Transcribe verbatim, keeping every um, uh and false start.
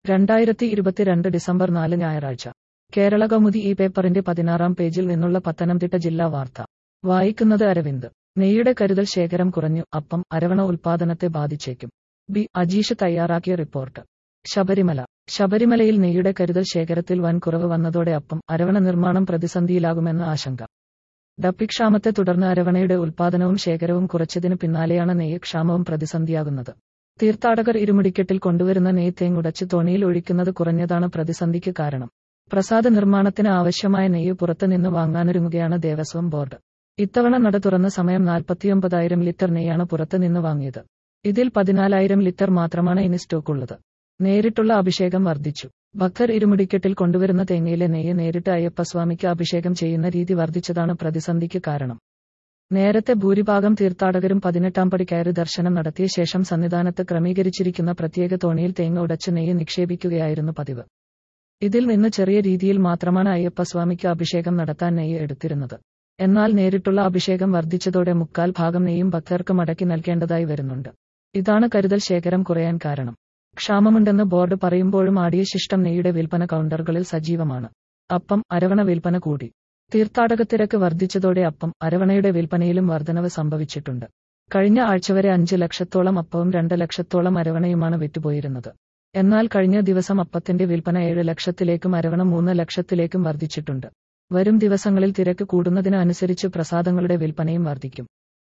രണ്ടായിരത്തി ഇരുപത്തിരണ്ട് ഡിസംബർ നാല് ഞായറാഴ്ച കേരളകൗമുദി ഈ പേപ്പറിന്റെ പതിനാറാം പേജിൽ നിന്നുള്ള പത്തനംതിട്ട ജില്ലാ വാർത്ത വായിക്കുന്നത് അരവിന്ദ്. നെയ്യുടെ കരുതൽ ശേഖരം കുറഞ്ഞു, അപ്പം അരവണ ഉൽപാദനത്തെ ബാധിച്ചേക്കും. ബി അജീഷ് തയ്യാറാക്കിയ റിപ്പോർട്ട്. ശബരിമല ശബരിമലയിൽ നെയ്യുടെ കരുതൽ ശേഖരത്തിൽ വൻ കുറവ് വന്നതോടെ അപ്പം അരവണ നിർമ്മാണം പ്രതിസന്ധിയിലാകുമെന്ന ആശങ്ക. ഡപ്പിക്ഷാമത്തെ തുടർന്ന് അരവണയുടെ ഉൽപാദനവും ശേഖരവും കുറച്ചതിന് പിന്നാലെയാണ് നെയ്യ് ക്ഷാമവും പ്രതിസന്ധിയാകുന്നത്. തീർത്ഥാടകർ ഇരുമുടിക്കെട്ടിൽ കൊണ്ടുവരുന്ന നെയ്യ് തേങ്ങുടച്ച് തോണിയിൽ ഒഴിക്കുന്നത് കുറഞ്ഞതാണ് പ്രതിസന്ധിക്ക് കാരണം. പ്രസാദ നിർമ്മാണത്തിന് ആവശ്യമായ നെയ്യ് പുറത്ത് നിന്ന് വാങ്ങാനൊരുങ്ങുകയാണ് ദേവസ്വം ബോർഡ്. ഇത്തവണ നട തുറന്ന സമയം നാൽപ്പത്തിയൊമ്പതായിരം ലിറ്റർ നെയ്യാണ് പുറത്ത് നിന്ന് വാങ്ങിയത്. ഇതിൽ പതിനാലായിരം ലിറ്റർ മാത്രമാണ് ഇനി സ്റ്റോക്കുള്ളത്. നേരിട്ടുള്ള അഭിഷേകം വർദ്ധിച്ചു. ഭക്തർ ഇരുമുടിക്കെട്ടിൽ കൊണ്ടുവരുന്ന തേങ്ങയിലെ നെയ്യ് നേരിട്ട് അയ്യപ്പസ്വാമിക്ക് അഭിഷേകം ചെയ്യുന്ന രീതി വർദ്ധിച്ചതാണ് പ്രതിസന്ധിക്ക് കാരണം. നേരത്തെ ഭൂരിഭാഗം തീർത്ഥാടകരും പതിനെട്ടാം പടി കയറി ദർശനം നടത്തിയ ശേഷം സന്നിധാനത്ത് ക്രമീകരിച്ചിരിക്കുന്ന പ്രത്യേക തോണിയിൽ തേങ്ങ ഉടച്ച് നെയ്യ് നിക്ഷേപിക്കുകയായിരുന്നു പതിവ്. ഇതിൽ നിന്ന് ചെറിയ രീതിയിൽ മാത്രമാണ് അയ്യപ്പസ്വാമിക്ക് അഭിഷേകം നടത്താൻ നെയ്യ് എടുത്തിരുന്നത്. എന്നാൽ നേരിട്ടുള്ള അഭിഷേകം വർദ്ധിച്ചതോടെ മുക്കാൽ ഭാഗം നെയ്യും ഭക്തർക്ക് മടക്കി നൽകേണ്ടതായി വരുന്നുണ്ട്. ഇതാണ് കരുതൽ ശേഖരം കുറയാൻ കാരണം. ക്ഷാമമുണ്ടെന്ന് ബോർഡ് പറയുമ്പോഴും ആടിയ ശിഷ്ടം നെയ്യുടെ വിൽപ്പന കൗണ്ടറുകളിൽ സജീവമാണ്. അപ്പം അരവണ വിൽപ്പന കൂടി. തീർത്ഥാടകത്തിരക്ക് വർദ്ധിച്ചതോടെ അപ്പം അരവണയുടെ വിൽപ്പനയിലും വർധനവ് സംഭവിച്ചിട്ടുണ്ട്. കഴിഞ്ഞ ആഴ്ച വരെ അഞ്ച് ലക്ഷത്തോളം അപ്പവും രണ്ട് ലക്ഷത്തോളം അരവണയുമാണ് വിറ്റുപോയിരുന്നത്. എന്നാൽ കഴിഞ്ഞ ദിവസം അപ്പത്തിന്റെ വിൽപ്പന ഏഴ് ലക്ഷത്തിലേക്കും അരവണ മൂന്ന് ലക്ഷത്തിലേക്കും വർദ്ധിച്ചിട്ടുണ്ട്. വരും ദിവസങ്ങളിൽ തിരക്ക് കൂടുന്നതിന് അനുസരിച്ച് പ്രസാദങ്ങളുടെ വിൽപ്പനയും വർദ്ധിക്കും.